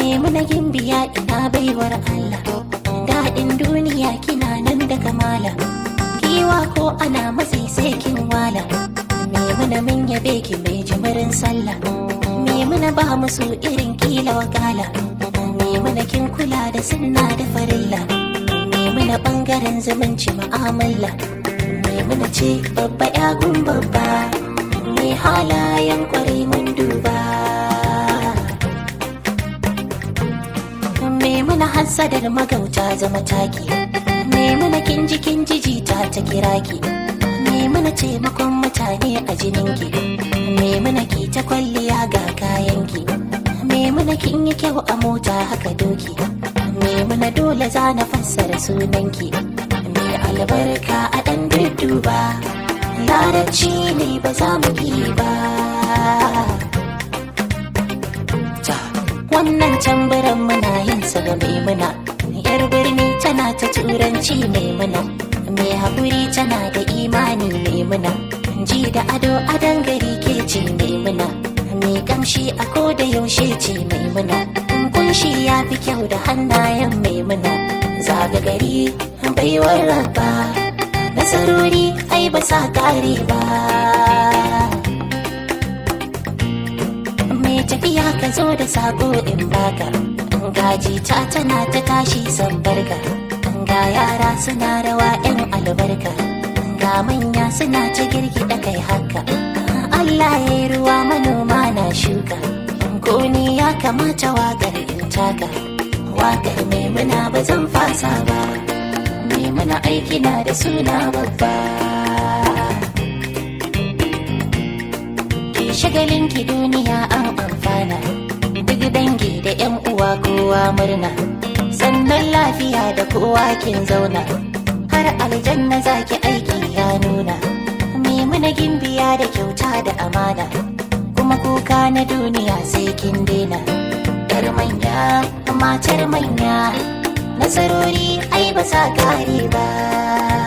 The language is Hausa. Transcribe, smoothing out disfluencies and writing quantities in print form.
Maimuna gimbiya ina baiwar Allah, daɗin duniya kina nan da kamala, giwa ko ana matsi sai kin wala. Maimuna min yabe ki mai jimirin sallah, Maimuna ba musu irin kila wakala, Maimuna kin kula da sunna da farilla, Maimuna bangaren zumunci ma'amala, Maimuna ce babba yagun babba, mai halayen kwarai mun duba. Maimuna hassadar magauta zama taki, Maimuna kin ji jita ta kiraki, Maimuna taimakon mutane a jininki, Maimuna ki ta kwalliya ga kayanki, Maimuna kin yi kyau a mota haka doki, Maimuna dole za na fassara sunanki, mai albarka a ɗan dudduba, larabci ne ba za mu yi ba. Wannan tambaran muna yin sa ga Maimuna, yar birni tana ta turanci Maimuna, mai haƙuri tana da imani Maimuna, ji da ado a dangare ke ce Maimuna, mai kamshi a koda yaushe ce Maimuna, kunshi ya fi kyau da hannayen Maimuna, zaga gari baiwar rabba, nasarori ai ba sa kare ba. Mai tafiya ka zo da sako in baka, gaji ta tana ta tashi san barka, ga yara suna rawa 'yan albarka, ga manya suna ta girgida kai haka, Allah ya yi ruwa manoma na shuka, ko ni ya kamata wakar in taka, wakar Maimuna ba zan fasa ba, Maimuna aiki na da suna babba. Ki shagalinki duniya an amfana, duk dangi da 'yan uwa kowa murna, sannan lafiya da kowa kin zauna, har aljanna zaki aiki ya nuna. Maimuna gimbiya da kyauta da amana, kuma kuka na duniya sai kin daina, yar manya matar manya, nasarori ai ba sa kare ba.